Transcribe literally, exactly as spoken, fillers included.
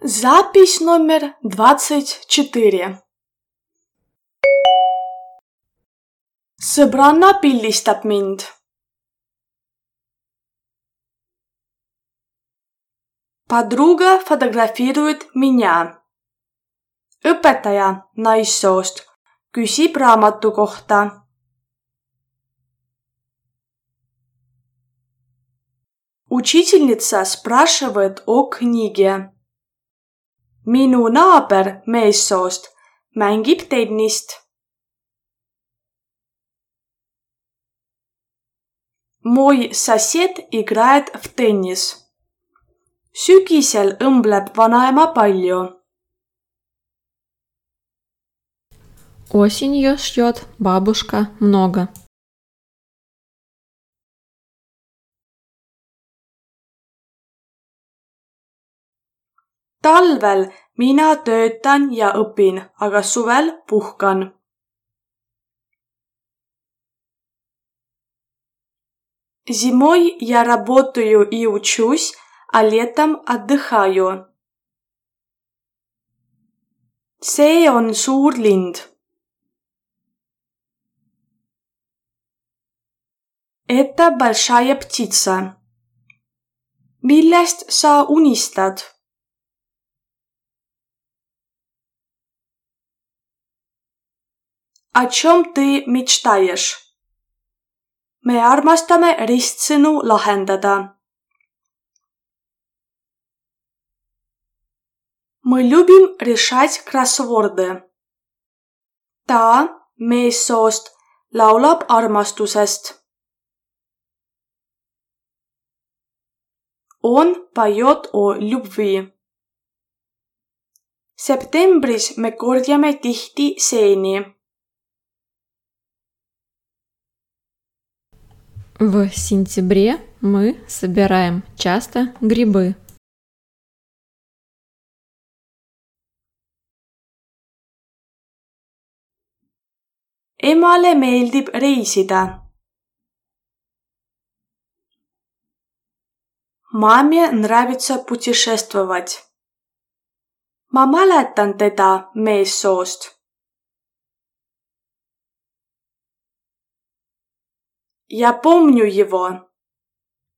Запись номер двадцать четыре. Sõbranna pildistab mind. Подруга фотографирует меня. Õpetaja naissoost küsib raamatu kohta. Учительница спрашивает о книге. Minu naaber meessoost mängib tennist. Mой сосед играет в теннис. Sügisel õmbleb vanaema palju. Осенью шьет бабушка много. Talvel mina töötan ja õpin, aga suvel puhkan. Зимой я работаю и учусь, а летом отдыхаю. See on suur lind. Это большая птица. Millest sa unistad? О чем ты мечтаешь? Me armastame ristsõnu lahendada. Мы любим решать кроссворды. Ta, meessoost, laulab armastusest. Он поет о любви. Septembris me korjame tihti seeni. В сентябре мы собираем часто грибы. Emale meeldib reisida. Маме нравится путешествовать. Ma mäletan teda meessoost. Я помню его.